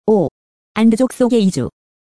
5. 안드족 속의 이주.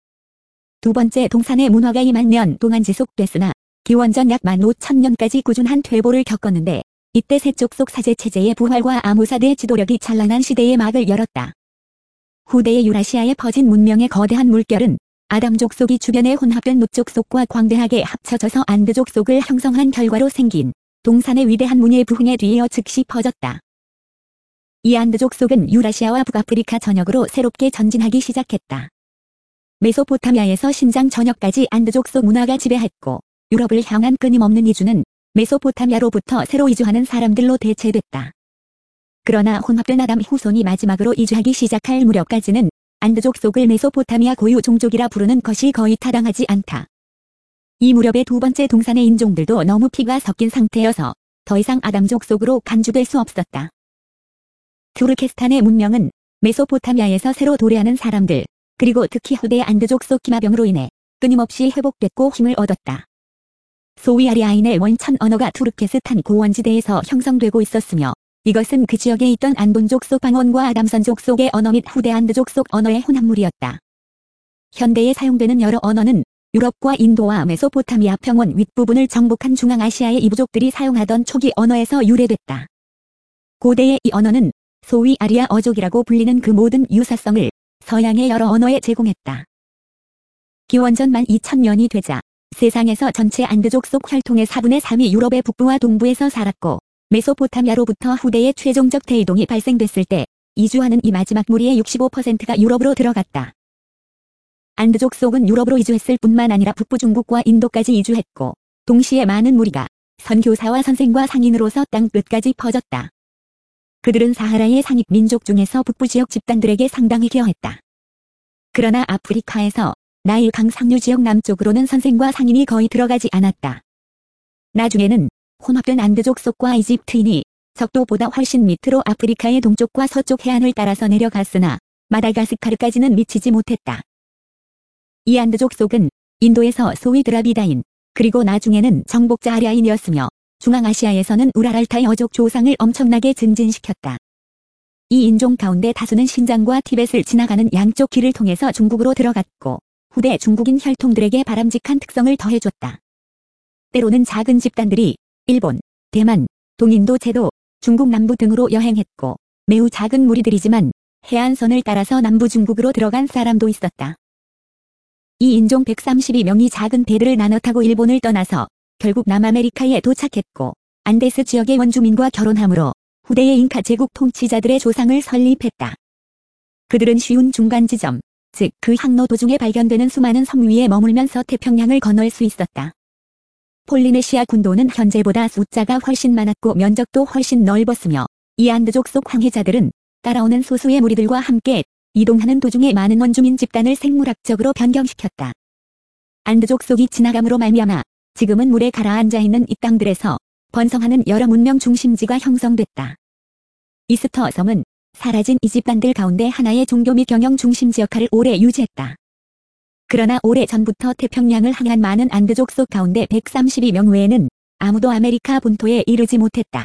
두 번째 동산의 문화가 2만 년 동안 지속됐으나 기원전 약 15,000년까지 꾸준한 퇴보를 겪었는데 이때 세족 속 사제체제의 부활과 아모사대의 지도력이 찬란한 시대의 막을 열었다. 후대의 유라시아에 퍼진 문명의 거대한 물결은 아담족 속이 주변의 혼합된 룻족 속과 광대하게 합쳐져서 안드족 속을 형성한 결과로 생긴 동산의 위대한 문예 부흥에 뒤이어 즉시 퍼졌다. 이 안드족 속은 유라시아와 북아프리카 전역으로 새롭게 전진하기 시작했다. 메소포타미아에서 신장 전역까지 안드족 속 문화가 지배했고 유럽을 향한 끊임없는 이주는 메소포타미아로부터 새로 이주하는 사람들로 대체됐다. 그러나 혼합된 아담 후손이 마지막으로 이주하기 시작할 무렵까지는 안드족 속을 메소포타미아 고유 종족이라 부르는 것이 거의 타당하지 않다. 이 무렵의 두 번째 동산의 인종들도 너무 피가 섞인 상태여서 더 이상 아담족 속으로 간주될 수 없었다. 투르케스탄의 문명은 메소포타미아에서 새로 도래하는 사람들, 그리고 특히 후대 안드족 속 기마병으로 인해 끊임없이 회복됐고 힘을 얻었다. 소위 아리아인의 원천 언어가 투르케스탄 고원지대에서 형성되고 있었으며 이것은 그 지역에 있던 안본족 속 방언과 아담선족 속의 언어 및 후대 안드족 속 언어의 혼합물이었다. 현대에 사용되는 여러 언어는 유럽과 인도와 메소포타미아 평원 윗부분을 정복한 중앙아시아의 이부족들이 사용하던 초기 언어에서 유래됐다. 고대의 이 언어는 소위 아리아 어족이라고 불리는 그 모든 유사성을 서양의 여러 언어에 제공했다. 기원전 12,000년이 되자 세상에서 전체 안드족 속 혈통의 4분의 3이 유럽의 북부와 동부에서 살았고 메소포타미아로부터 후대의 최종적 대이동이 발생됐을 때 이주하는 이 마지막 무리의 65%가 유럽으로 들어갔다. 안드족 속은 유럽으로 이주했을 뿐만 아니라 북부 중국과 인도까지 이주했고 동시에 많은 무리가 선교사와 선생과 상인으로서 땅 끝까지 퍼졌다. 그들은 사하라의 상입 민족 중에서 북부 지역 집단들에게 상당히 기여했다. 그러나 아프리카에서 나일 강 상류 지역 남쪽으로는 선생과 상인이 거의 들어가지 않았다. 나중에는 혼합된 안드족 속과 이집트인이 적도보다 훨씬 밑으로 아프리카의 동쪽과 서쪽 해안을 따라서 내려갔으나 마다가스카르까지는 미치지 못했다. 이 안드족 속은 인도에서 소위 드라비다인, 그리고 나중에는 정복자 아리아인이었으며 중앙아시아에서는 우랄알타이 어족 조상을 엄청나게 증진시켰다. 이 인종 가운데 다수는 신장과 티벳을 지나가는 양쪽 길을 통해서 중국으로 들어갔고 후대 중국인 혈통들에게 바람직한 특성을 더해줬다. 때로는 작은 집단들이 일본, 대만, 동인도 제도, 중국 남부 등으로 여행했고 매우 작은 무리들이지만 해안선을 따라서 남부 중국으로 들어간 사람도 있었다. 이 인종 132명이 작은 배들을 나눠 타고 일본을 떠나서 결국 남아메리카에 도착했고 안데스 지역의 원주민과 결혼하므로 후대의 잉카 제국 통치자들의 조상을 설립했다. 그들은 쉬운 중간 지점, 즉 그 항로 도중에 발견되는 수많은 섬 위에 머물면서 태평양을 건널 수 있었다. 폴리네시아 군도는 현재보다 숫자가 훨씬 많았고 면적도 훨씬 넓었으며 이 안드족 속 황해자들은 따라오는 소수의 무리들과 함께 이동하는 도중에 많은 원주민 집단을 생물학적으로 변경시켰다. 안드족 속이 지나감으로 말미암아 지금은 물에 가라앉아 있는 이 땅들에서 번성하는 여러 문명 중심지가 형성됐다. 이스터 섬은 사라진 이 집단들 가운데 하나의 종교 및 경영 중심지 역할을 오래 유지했다. 그러나 오래 전부터 태평양을 항해한 많은 안드족 속 가운데 132명 외에는 아무도 아메리카 본토에 이르지 못했다.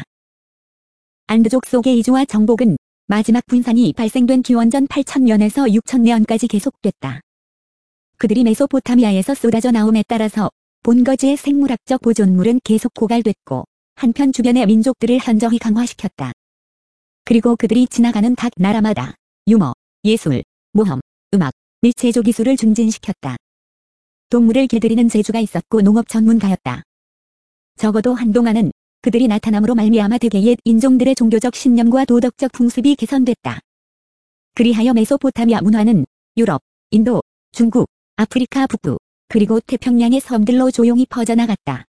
안드족 속의 이주와 정복은 마지막 분산이 발생된 기원전 8,000년에서 6,000년까지 계속됐다. 그들이 메소포타미아에서 쏟아져 나옴에 따라서 본거지의 생물학적 보존물은 계속 고갈됐고 한편 주변의 민족들을 현저히 강화시켰다. 그리고 그들이 지나가는 각 나라마다 유머, 예술, 모험, 음악, 및 제조 기술을 증진시켰다. 동물을 길들이는 재주가 있었고 농업 전문가였다. 적어도 한동안은 그들이 나타남으로 말미암아 대개 옛 인종들의 종교적 신념과 도덕적 풍습이 개선됐다. 그리하여 메소포타미아 문화는 유럽, 인도, 중국, 아프리카 북부, 그리고 태평양의 섬들로 조용히 퍼져나갔다.